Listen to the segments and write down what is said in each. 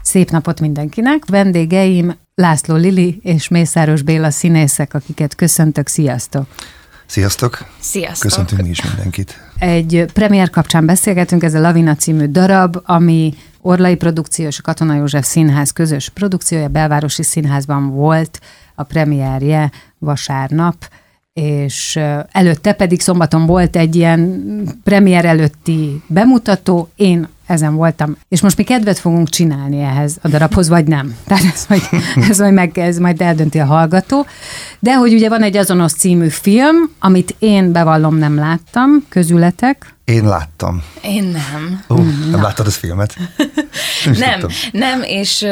Szép napot mindenkinek. Vendégeim László Lili és Mészáros Béla színészek, akiket köszöntök. Sziasztok! Sziasztok! Sziasztok! Köszöntünk mi is mindenkit. Egy premier kapcsán beszélgetünk, ez a Lavina című darab, ami Orlai Produkció és a Katona József Színház közös produkciója, Belvárosi Színházban volt a premierje vasárnap, és előtte pedig szombaton volt egy ilyen premier előtti bemutató, én ezen voltam, és most mi kedvet fogunk csinálni ehhez a darabhoz, vagy nem. Tehát ez majd eldönti a hallgató. De hogy ugye van egy Azonos című film, amit én bevallom nem láttam, közületek. Én láttam. Én nem. Nem láttad az filmet? Nem,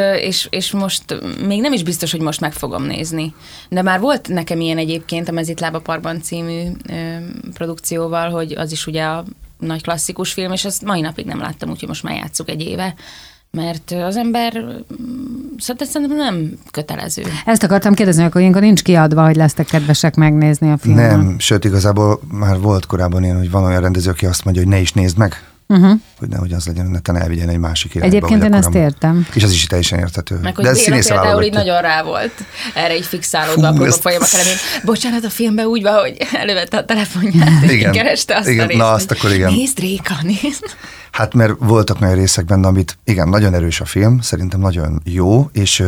és most még nem is biztos, hogy most meg fogom nézni. De már volt nekem ilyen egyébként a Mezitlába Parkban című produkcióval, hogy az is ugye a nagy klasszikus film, és azt mai napig nem láttam, úgyhogy most már játsszuk egy éve, mert az ember szerintem nem kötelező. Ezt akartam kérdezni, akkor ilyenkor nincs kiadva, hogy lesztek kedvesek megnézni a filmet. Nem, sőt igazából már volt korábban ilyen, hogy van olyan rendező, aki azt mondja, hogy ne is nézd meg, hogy nehogy az legyen, hogy ne elvigyen egy másik irányba. Egyébként én ezt értem. És az is teljesen érthető. Meg, hogy Béla például így nagyon rá volt erre így fixálódva a próbafolyamat elején. Bocsánat, a filmben úgy van, hogy elővette a telefonját, és igen, kereste azt a részt. Na, azt akkor igen. Nézd, Réka, nézd. Hát mert voltak olyan részek benne, amit igen, nagyon erős a film, szerintem nagyon jó, és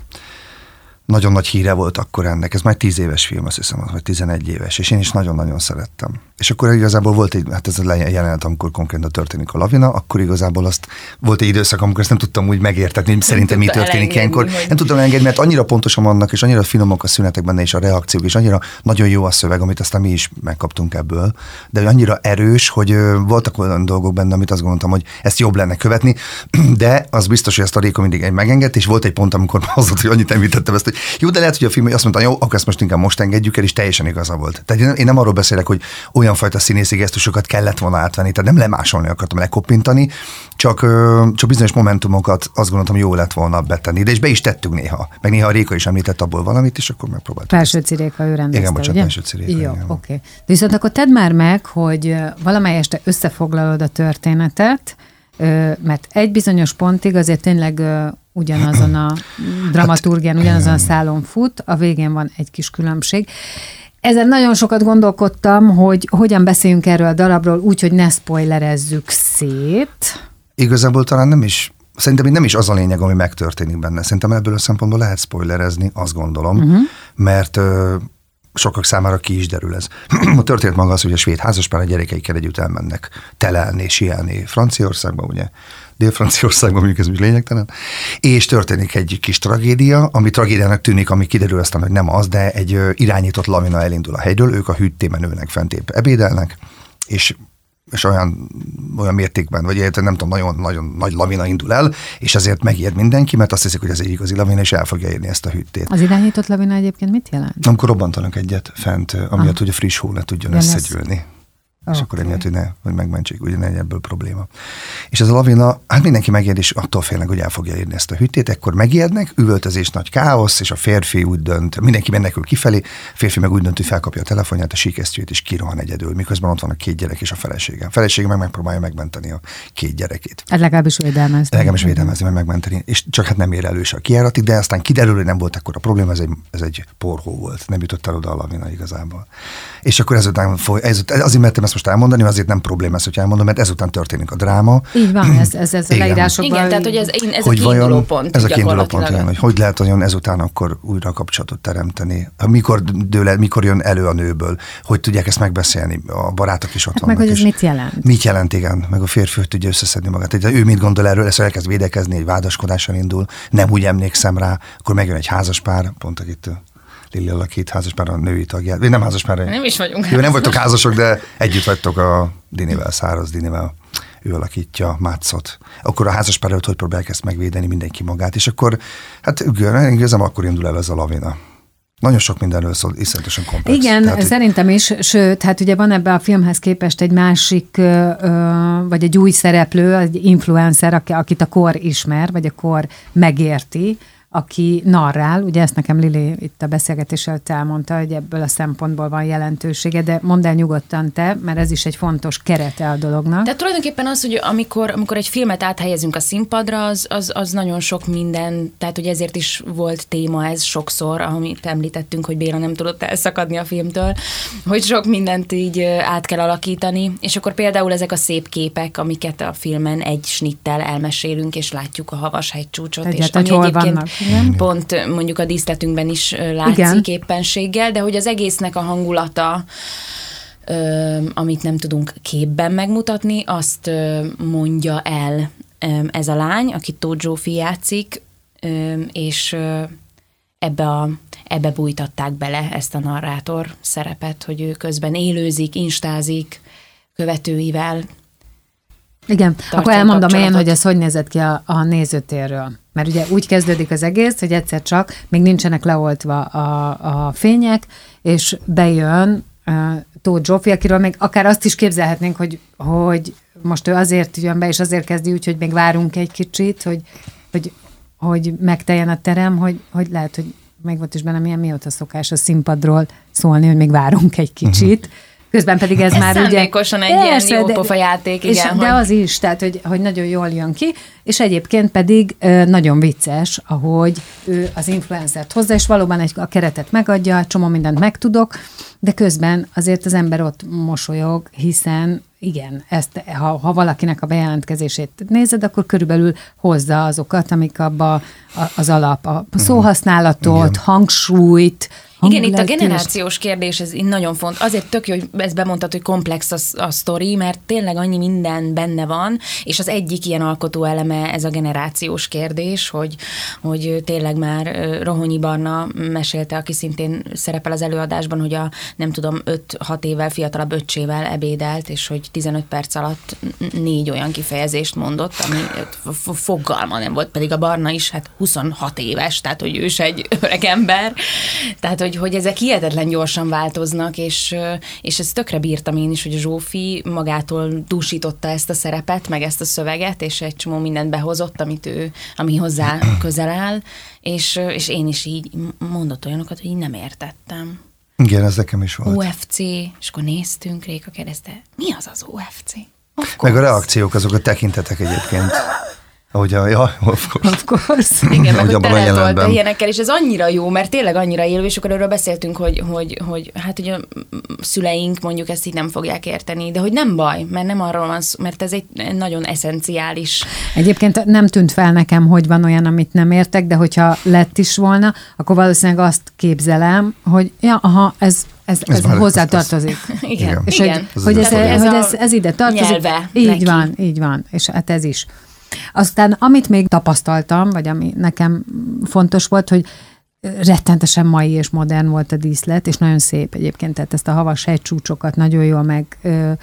nagyon nagy híre volt akkor ennek. Ez már 10 éves film, azt hiszem, vagy 11 éves, és én is nagyon-nagyon szerettem. És akkor igazából volt egy, hát ez a jelenet, amikor konkrétan történik a lavina, akkor igazából azt volt egy időszak, amikor ezt nem tudtam úgy megértetni, hogy szerintem mi történik ilyenkor. Nem tudtam engedni, mert annyira pontosan vannak, és annyira finomok a szünetek benne, és a reakciók, és annyira nagyon jó a szöveg, amit aztán mi is megkaptunk ebből, de annyira erős, hogy voltak olyan dolgok benne, amit azt gondoltam, hogy ezt jobb lenne követni, de az biztos, hogy ezt a Réka mindig megengedt, és volt egy pont, amikor az volt, hogy annyit említettem ezt, hogy jó, de lehet, hogy a film azt mondta, jó, akkor ezt most inkább most engedjük el, és teljesen igaza volt. Tehát én nem arról beszélek, hogy olyan fajta színészi gesztusokat kellett volna átvenni, tehát nem lemásolni akartam, lekoppintani, csak bizonyos momentumokat azt gondoltam, jó lett volna betenni, de és be is tettünk néha. Meg néha a Réka is említett abból valamit, és akkor megpróbáltuk. Felsőci Réka, ő rendezte, igen, bocsánat, Felsőci Réka. Jó, oké. De viszont akkor tedd már meg, hogy valamely este összefoglalod a történetet, mert egy bizonyos pontig azért tényleg ugyanazon a dramaturgián, ugyanazon a szálon fut, a végén van egy kis különbség. Ezen nagyon sokat gondolkodtam, hogy hogyan beszéljünk erről a darabról úgy, hogy ne spoilerezzük szét. Igazából talán nem is, szerintem nem is az a lényeg, ami megtörténik benne. Szerintem ebből a szempontból lehet spoilerezni, azt gondolom, mert sokak számára ki is derül ez. A történet maga az, hogy a svéd házaspár a gyerekeikkel együtt elmennek telelni, sielni Franciaországba, ugye? Dél-Franciaországban, mondjuk ez is lényegtelen, és történik egy kis tragédia, ami tragédiának tűnik, ami kiderül aztán, hogy nem az, de egy irányított lavina elindul a hegyről, ők a hűtében ülnek fent épp ebédelnek, és olyan mértékben, vagy nem tudom, nagyon nagy lavina indul el, és ezért megijed mindenki, mert azt hiszik, hogy ez egy igazi lavina, és el fogja érni ezt a hűtét. Az irányított lavina egyébként mit jelent? Amikor robbantanak egyet fent, amiatt, hogy a friss hó ne tudjon összegyűlni. És akkor emiatt, hogy megmentsék, ugye ne ebből probléma. És ez a lavina, hát mindenki megijed, és attól félnek, hogy el fogja érni ezt a hűtét, ekkor megijednek, üvöltözés, nagy káosz, és a férfi úgy dönt, mindenki menekül kifelé, a férfi meg úgy dönt, hogy felkapja a telefonját, a síkesztyűjét, és kirohan egyedül, miközben ott van a 2 gyerek és a felesége. A felesége meg megpróbálja megmenteni a 2 gyerekét. Hát legalábbis védelmezni. Legalábbis védelmezni, meg megmenteni. És csak hát nem ér elő se a kijáratig, de aztán kiderül, hogy nem volt ekkora probléma, ez egy porhó volt, nem jutott el oda a lavina igazából. És akkor ezután azért mertem ezt most elmondani, azért nem probléma, hogy elmondom, mert ezután történik a dráma. Így van, ez a leírásokban. Igen, tehát hogy ez a kiinduló pont. Ez a kiinduló pont, igen, hogy lehet olyan ezután akkor újra kapcsolatot teremteni. Mikor jön elő a nőből, hogy tudják ezt megbeszélni, a barátok is ott vannak. Meg hogy ez mit jelent? Mit jelent, igen, meg a férfi hogy tudja összeszedni magát. Ő mit gondol erről, ezt elkezd védekezni, egy vádaskodással indul, nem úgy emlékszem rá, akkor megjön egy házaspár, pont akit Lili alakít, házaspár a női tagját. Nem házaspár. Nem is vagyunk. Jó, nem vagytok házasok, de együtt vagytok a Dinivel, Száraz Dinivel. Ő alakítja Mátszot. Akkor a házaspár előtt hogy próbálják ezt megvédeni mindenki magát, és akkor, hát igazán akkor indul el ez a lavina. Nagyon sok mindenről szól, iszonyatosan komplex. Igen, tehát, szerintem is, sőt, hát ugye van ebben a filmhez képest egy másik, vagy egy új szereplő, egy influencer, akit a kor ismer, vagy a kor megérti, aki narrál, ugye ezt nekem Lili itt a beszélgetés előtt elmondta, hogy ebből a szempontból van jelentősége, de mondd el nyugodtan te, mert ez is egy fontos kerete a dolognak. Tehát tulajdonképpen az, hogy amikor egy filmet áthelyezünk a színpadra, az nagyon sok minden, tehát hogy ezért is volt téma ez sokszor, amit említettünk, hogy Béla nem tudott elszakadni a filmtől, hogy sok mindent így át kell alakítani, és akkor például ezek a szép képek, amiket a filmen egy snittel elmesélünk, és látjuk a havas hegycsúcsot, és ami egyébként pont mondjuk a díszletünkben is látszik éppenséggel, de hogy az egésznek a hangulata, amit nem tudunk képben megmutatni, azt mondja el ez a lány, akit Tóth Zsófi játszik, és ebbe bújtatták bele ezt a narrátor szerepet, hogy ő közben élőzik, instázik követőivel. Igen, akkor elmondom én, hogy ez hogy nézett ki a nézőtérről. Mert ugye úgy kezdődik az egész, hogy egyszer csak még nincsenek leoltva a fények, és bejön Tóth Zsófi, akiről még akár azt is képzelhetnénk, hogy most ő azért jön be, és azért kezdi úgy, hogy még várunk egy kicsit, hogy megteljen a terem, hogy lehet, hogy meg volt is bennem ilyen mióta szokás a színpadról szólni, hogy még várunk egy kicsit. Közben pedig ez már ugye... szándékosan egy ilyen jó pofa játék, igen. De az is, tehát hogy nagyon jól jön ki, és egyébként pedig nagyon vicces, ahogy ő az influencert hozza, és valóban a keretet megadja, csomó mindent megtudok, de közben azért az ember ott mosolyog, hiszen igen, ezt, ha valakinek a bejelentkezését nézed, akkor körülbelül hozza azokat, amik abba az alap, a szóhasználatot, igen. Hangsúlyt, igen, itt a generációs kérdés, ez nagyon fontos. Azért tök jó, hogy ezt bemondtad, hogy komplex a sztori, mert tényleg annyi minden benne van, és az egyik ilyen alkotó eleme ez a generációs kérdés, hogy tényleg már Rohonyi Barna mesélte, aki szintén szerepel az előadásban, hogy a nem tudom, 5-6 évvel fiatalabb öccsével ebédelt, és hogy 15 perc alatt 4 olyan kifejezést mondott, ami fogalma nem volt, pedig a Barna is 26 éves, tehát hogy ő is egy öreg ember, tehát hogy ezek hihetetlen gyorsan változnak, és ezt tökre bírtam én is, hogy a Zsófi magától dúsította ezt a szerepet, meg ezt a szöveget, és egy csomó mindent behozott, ami hozzá közel áll, és én is így mondott olyanokat, hogy így nem értettem. Igen, ez nekem is volt. OFC, és akkor néztünk, Réka kérdezte, mi az OFC? Meg a reakciók, azok a tekintetek egyébként. Of course. Igen, meg hogy teletolt ilyenekkel, és ez annyira jó, mert tényleg annyira élő, és akkor erről beszéltünk, hogy hát ugye a szüleink mondjuk ezt így nem fogják érteni, de hogy nem baj, mert nem arról van szó, mert ez egy nagyon eszenciális. Egyébként nem tűnt fel nekem, hogy van olyan, amit nem értek, de hogyha lett is volna, akkor valószínűleg azt képzelem, hogy ez hozzátartozik. Igen. És igen. Hogy ez ide tartozik. Nyelve így van, és hát ez is. Aztán, amit még tapasztaltam, vagy ami nekem fontos volt, hogy rettentesen mai és modern volt a díszlet, és nagyon szép egyébként, tehát ezt a havas hegycsúcsokat nagyon jól meg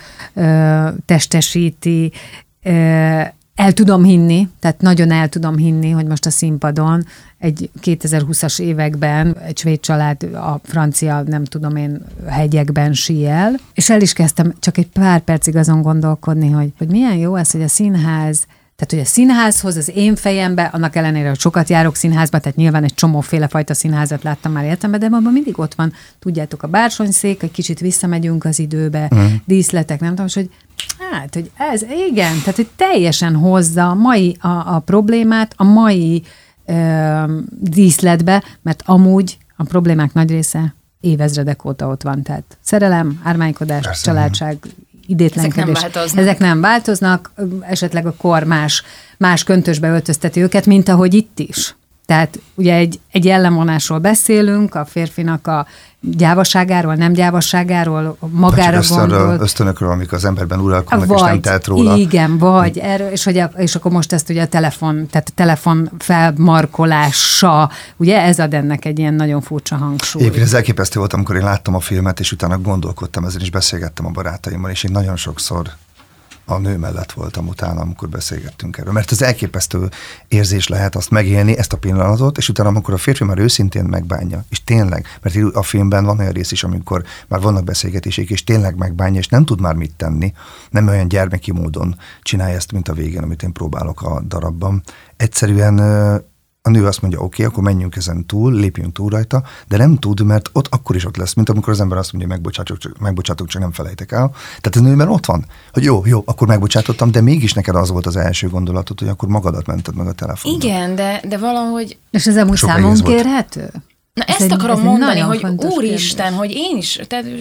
testesíti, el tudom hinni, tehát nagyon el tudom hinni, hogy most a színpadon egy 2020-as években egy svéd család a francia, nem tudom én, hegyekben síel, és el is kezdtem csak egy pár percig azon gondolkodni, hogy milyen jó ez, hogy a színház, tehát, hogy a színházhoz az én fejembe, annak ellenére, hogy sokat járok színházba, tehát nyilván egy csomóféle fajta színházat láttam már életemben, de abban mindig ott van, tudjátok, a bársonyszék, egy kicsit visszamegyünk az időbe, díszletek, nem tudom, hogy hát, hogy ez, igen, tehát, hogy teljesen hozza a mai a problémát, a mai díszletbe, mert amúgy a problémák nagy része évezredek óta ott van, tehát szerelem, ármánykodás, családság, idétlenkedés. Ezek nem változnak, esetleg a kor más köntösbe öltözteti őket, mint ahogy itt is. Tehát ugye egy ellenvonásról beszélünk, a férfinak a gyávaságáról, nem gyávaságáról, magára gondol. Ösztönökről, amik az emberben uralkodnak, és nem telt róla. Igen, vagy erről, és akkor most ezt ugye a telefon felmarkolása, ugye ez ad ennek egy ilyen nagyon furcsa hangsúly. Egyébként ez elképesztő volt, amikor én láttam a filmet, és utána gondolkodtam, ezen is beszélgettem a barátaimmal, és én nagyon sokszor a nő mellett voltam utána, amikor beszélgettünk erről. Mert az elképesztő érzés lehet azt megélni, ezt a pillanatot, és utána, amikor a férfi már őszintén megbánja, és tényleg, mert a filmben van olyan rész is, amikor már vannak beszélgetések, és tényleg megbánja, és nem tud már mit tenni, nem olyan gyermeki módon csinálja ezt, mint a végén, amit én próbálok a darabban. Egyszerűen a nő azt mondja, oké, akkor menjünk ezen túl, lépjünk túl rajta, de nem tud, mert akkor is ott lesz, mint amikor az ember azt mondja, megbocsátok, csak nem felejtek el. Tehát az nőben ott van, hogy jó, akkor megbocsátottam, de mégis neked az volt az első gondolatod, hogy akkor magadat mented meg a telefonban. Igen, de valahogy... És ez amúgy számon kérhető? Na ezt akarom mondani, hogy úristen, hogy én is...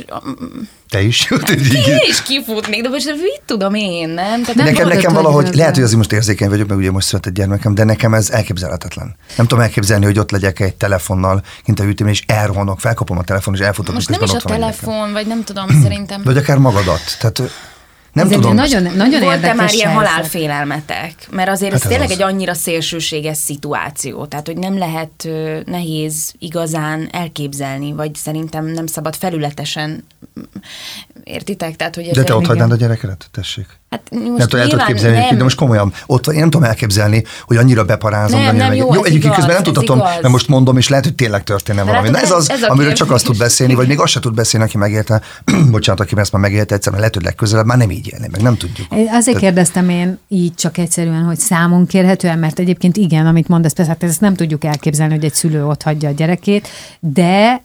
Te is? Én is kifutnék, de most mit tudom én, nem? Nekem valahogy, lehet, hogy azért most érzékeny vagyok, meg ugye most született gyermekem, de nekem ez elképzelhetetlen. Nem tudom elképzelni, hogy ott legyek egy telefonnal, kint a ütőmén, és elrohanok, felkapom a telefon, és elfutok. Most nem is a telefon, vagy nem tudom, szerintem. Vagy akár magadat. Tehát nem ez tudom. Nagyon volt-e már ilyen halálfélelmetek? Mert azért ez tényleg egy annyira szélsőséges szituáció, tehát hogy nem lehet nehéz igazán elképzelni, vagy szerintem nem szabad felületesen, értitek? Tehát, hogy de te ott hagynád a gyerekedet? Tessék. Hát most nem tudom elképzelni, de most komolyan, ott én nem tudom elképzelni, hogy annyira beparázom. Nem, jó, egyébként közben nem tudhatom, mert most mondom, és lehet, hogy tényleg történne valami. Na ez az, amiről csak azt tud beszélni, vagy még azt se tud beszélni, aki megélte, bocsánat, aki ezt már megélte egyszer, mert lehet, hogy legközelebb már nem így élni, meg nem tudjuk. Azért kérdeztem én így csak egyszerűen, hogy számon kérhetően, mert egyébként igen, amit mondasz, persze, hát ezt nem tudjuk elképzelni, hogy egy szülő ott hagyja a gyerekét, de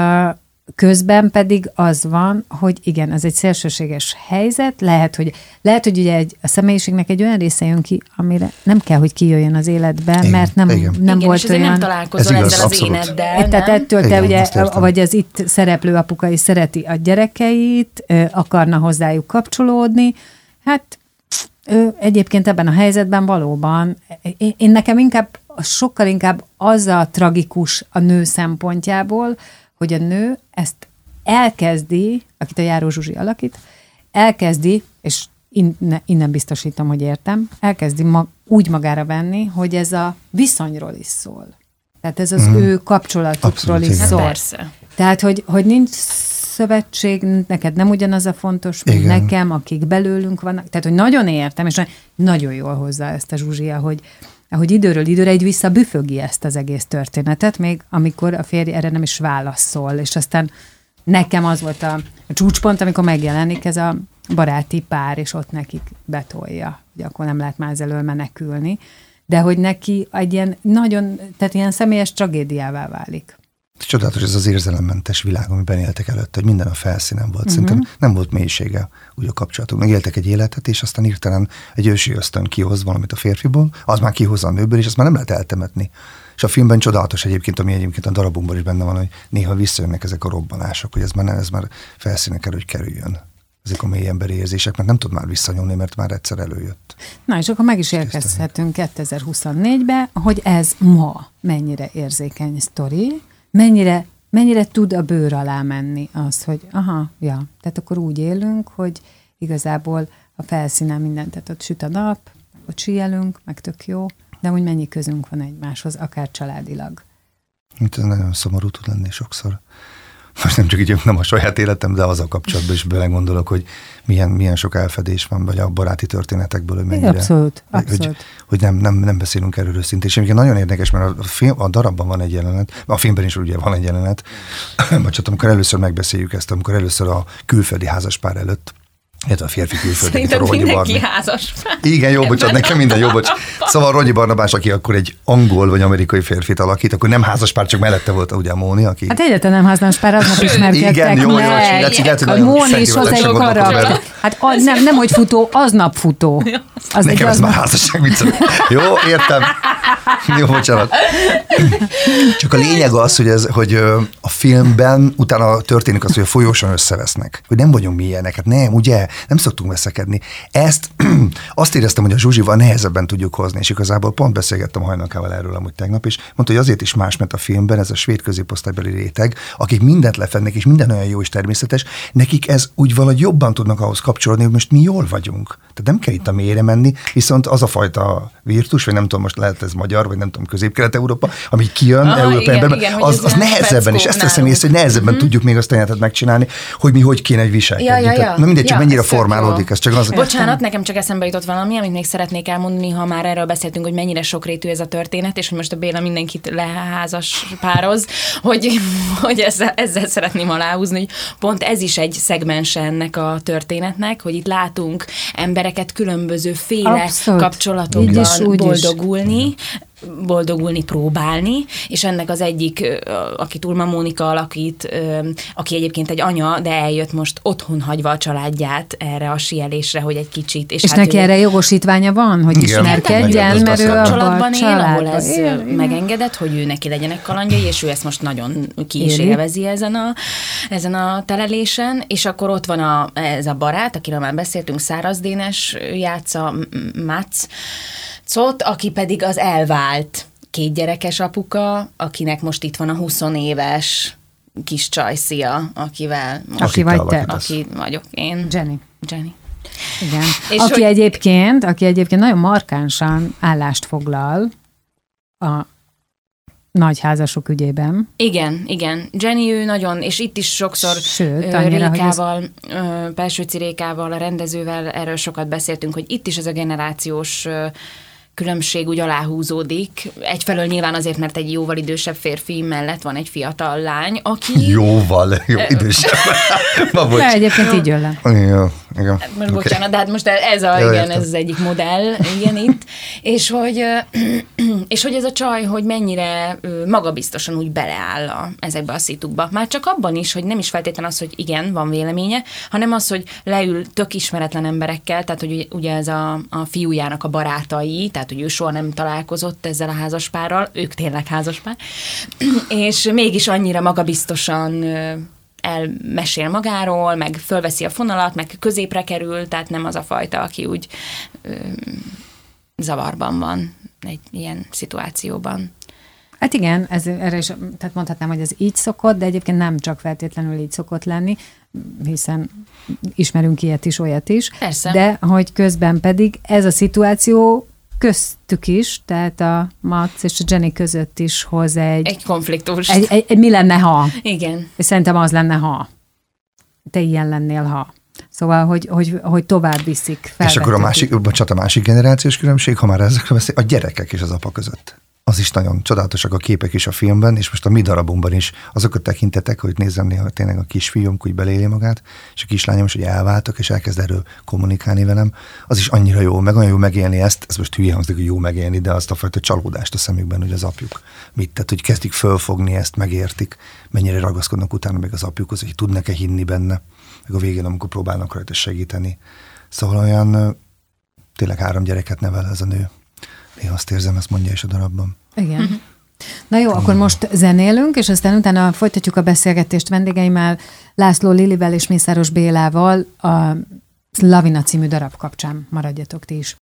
közben pedig az van, hogy igen, ez egy szélsőséges helyzet, lehet, hogy ugye a személyiségnek egy olyan része jön ki, amire nem kell, hogy kijöjjön az életben, igen, mert nem igen, volt és olyan... nem találkozol ez igaz, ezzel abszolút. az éneddel, tehát ettől te igen, ugye, vagy az itt szereplő apuka is szereti a gyerekeit, akarna hozzájuk kapcsolódni, hát egyébként ebben a helyzetben valóban, én nekem sokkal inkább az a tragikus a nő szempontjából, hogy a nő ezt elkezdi, akit a Járó Zsuzsi alakít, elkezdi, és innen biztosítom, hogy értem, elkezdi úgy magára venni, hogy ez a viszonyról is szól. Tehát ez az ő kapcsolatukról is szól. Persze. Tehát, hogy nincs szövetség, neked nem ugyanaz a fontos, mint nekem, akik belőlünk vannak. Tehát, hogy nagyon értem, és nagyon jól hozzá ezt a Zsuzsia, hogy időről időre egy visszabüfögi ezt az egész történetet, még amikor a férj erre nem is válaszol, és aztán nekem az volt a csúcspont, amikor megjelenik ez a baráti pár, és ott nekik betolja, hogy akkor nem lehet már elől menekülni, de hogy neki egy ilyen nagyon, tehát ilyen személyes tragédiává válik. Csodálatos ez az érzelemmentes világ, amiben éltek előtt, hogy minden a felszínen volt. Szerintem nem volt mélysége úgy a kapcsolatuk. Megéltek egy életet, és aztán hirtelen egy ősi ösztön kihoz valamit a férfiból, az már kihozza a nőből, és azt már nem lehet eltemetni. És a filmben csodálatos egyébként, ami egyébként a darabunkban is benne van, hogy néha visszajönnek ezek a robbanások, hogy ez már felszínen kell, hogy kerüljön. Ezek a mély emberi érzések, mert nem tud már visszanyúlni, mert már egyszer előjött. Na, és akkor meg is érkezhetünk 2024-be, hogy ez ma mennyire érzékeny sztori, mennyire tud a bőr alá menni az, hogy tehát akkor úgy élünk, hogy igazából a felszínen mindent, tehát ott süt a nap, ott síelünk, meg tök jó, de úgy mennyi közünk van egymáshoz, akár családilag. Ez nagyon szomorú tud lenni sokszor. Most nem csak így nem a saját életem, de az a kapcsolatban is belegondolok, hogy milyen sok elfedés van, vagy a baráti történetekből, hogy mennyire. Abszolút. Hogy nem beszélünk erről őszintén. És nagyon érdekes, mert a darabban van egy jelenet, a filmben is ugye van egy jelenet, vagy amikor először megbeszéljük ezt, amikor először a külföldi házaspár előtt, illetve a férfi külföldi. Szerintem mindenki házas. Igen, jó, bocsánat, nekem minden jó, bocs. Szóval Ronyi Barnabás, aki akkor egy angol vagy amerikai férfit alakít, akkor nem házaspár, csak mellette volt ugye a Móni, aki... Hát egyáltalán nem házaspár, aznap ismerkedtek igen, jó, meg. A Móni is hozzá egy karakter. Hát nem, hogy futó, aznap futó. Az nekem ez már házasság, mit szól. Jó, értem. Jó, bocsánat. Csak a lényeg az, hogy a filmben utána történik az, hogy a folyóson összevesznek. Hogy nem vagyunk mi ilyenek, hát nem, ugye? Nem szoktunk veszekedni. Azt éreztem, hogy a Zsuzsival nehezebben tudjuk hozni, és igazából pont beszélgettem Hajnalkával erről amúgy tegnap, és mondta, hogy azért is más, mert a filmben ez a svéd középosztálybeli réteg, akik mindent lefednek, és minden olyan jó és természetes, nekik ez úgy valahogy jobban tudnak ahhoz kapcsolódni, hogy most mi jól vagyunk. Tehát nem kell itt a mélyre menni, viszont az a fajta virtus, vagy nem tudom, most lehet ez magyar, vagy nem tudom, Közép-Kelet-Európa, ami kijön európai emberben, az nehezebben, és ezt teszem észre, hogy nehezebben tudjuk még azt a jelentet megcsinálni, hogy mi hogy kéne viselkedni. Na mindegy, csak mennyire formálódik ez. Csak az... Bocsánat, nekem csak eszembe jutott valami, amit még szeretnék elmondani, ha már erről beszéltünk, hogy mennyire sokrétű ez a történet, és hogy most a Béla mindenkit leházas pároz, hogy ezzel szeretném aláhúzni, hogy pont ez is egy szegmense ennek a történetnek, hogy itt látunk embereket különböző féle kapcsolatokban boldogulni, boldogulni, próbálni, és ennek az egyik, aki Ulma Mónika alakít, aki egyébként egy anya, de eljött most otthon hagyva a családját erre a síelésre, hogy egy kicsit. És hát neki erre jogosítványa van, hogy ismerkedjen, mert ő abban él, ahol ez megengedett, hogy ő neki legyenek kalandjai, és ő ezt most nagyon ki is élvezi ezen a telelésen, és akkor ott van ez a barát, akiről már beszéltünk, Száraz Dénes játsza, Mácz, aki pedig az elvált 2 gyerekes apuka, akinek most itt van a 20 éves kis csajszia, akivel most... Aki vagy te. Aki vagyok én. Jenny. Igen. És aki egyébként nagyon markánsan állást foglal a nagyházasok ügyében. Igen. Jenny ő nagyon, és itt is sokszor Rékával, Pelsőci Rékával, a rendezővel erről sokat beszéltünk, hogy itt is ez a generációs különbség úgy aláhúzódik. Egyfelől nyilván azért, mert egy jóval idősebb férfi mellett van egy fiatal lány, aki... Jóval idősebb. De egyébként így jön le. Jó, igen. Most bocsánat, de hát most ez az egyik modell, igen, itt. És hogy ez a csaj, hogy mennyire magabiztosan úgy beleáll ezekbe a szitukba. Már csak abban is, hogy nem is feltétlenül az, hogy igen, van véleménye, hanem az, hogy leül tök ismeretlen emberekkel, tehát hogy ugye ez a fiújának a barátai, tehát hogy ő soha nem találkozott ezzel a házaspárral, ők tényleg házaspár, és mégis annyira magabiztosan elmesél magáról, meg fölveszi a fonalat, meg középre kerül, tehát nem az a fajta, aki úgy zavarban van egy ilyen szituációban. Hát igen, erre is, tehát mondhatnám, hogy ez így szokott, de egyébként nem csak feltétlenül így szokott lenni, hiszen ismerünk ilyet is, olyat is. Persze. De hogy közben pedig ez a szituáció köztük is, tehát a Mac és a Jenny között is hoz egy konfliktus. Egy mi lenne, ha? Igen. És szerintem az lenne, ha. Te ilyen lennél, ha. Szóval, hogy tovább viszik. És akkor a másik generációs különbség, ha már ezekről beszél, a gyerekek és az apa között. Az is nagyon csodálatosak a képek is a filmben, és most a mi darabunkban is azokat tekintetek, hogy nézem néha tényleg a kisfiúm, úgy beléli magát, és a kislányom is, hogy elváltak, és elkezd erről kommunikálni velem. Az is annyira jó, meg olyan jó megélni ezt, ez most hülye hangzik, hogy jó megélni, de azt a fajta csalódást a szemükben, hogy az apjuk mit tett, hogy kezdik fölfogni ezt, megértik, mennyire ragaszkodnak utána még az apjukhoz, hogy tudnak-e hinni benne, meg a végén, amikor próbálnak rajta segíteni. Szóval olyan tényleg 3 gyereket nevel ez a nő. Én azt érzem, ezt mondja is a darabban. Igen. Uh-huh. Na jó, akkor most zenélünk, és aztán utána folytatjuk a beszélgetést vendégeimmel, László Lilivel és Mészáros Bélával a Lavina című darab kapcsán. Maradjatok ti is.